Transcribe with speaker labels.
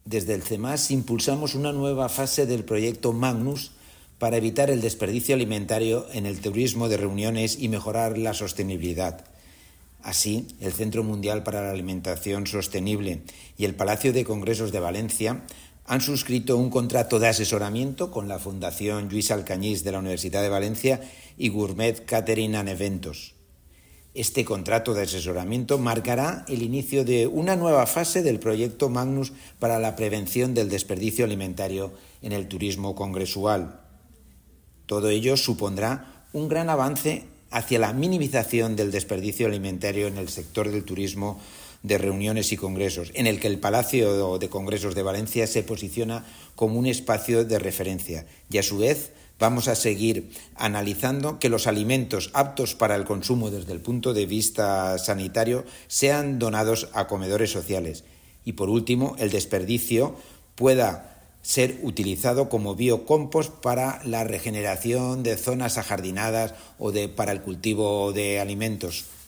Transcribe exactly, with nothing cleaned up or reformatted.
Speaker 1: Desde el CEMAS impulsamos una nueva fase del proyecto Magnus para evitar el desperdicio alimentario en el turismo de reuniones y mejorar la sostenibilidad. Así, el Centro Mundial para la Alimentación Sostenible y el Palacio de Congresos de Valencia han suscrito un contrato de asesoramiento con la Fundación Lluís Alcañiz de la Universidad de Valencia y Gourmet Catering and Eventos. Este contrato de asesoramiento marcará el inicio de una nueva fase del proyecto Magnus para la prevención del desperdicio alimentario en el turismo congresual. Todo ello supondrá un gran avance hacia la minimización del desperdicio alimentario en el sector del turismo de reuniones y congresos, en el que el Palacio de Congresos de Valencia se posiciona como un espacio de referencia y, a su vez, vamos a seguir analizando que los alimentos aptos para el consumo desde el punto de vista sanitario sean donados a comedores sociales y, por último, el desperdicio pueda ser utilizado como biocompost para la regeneración de zonas ajardinadas o de, para el cultivo de alimentos.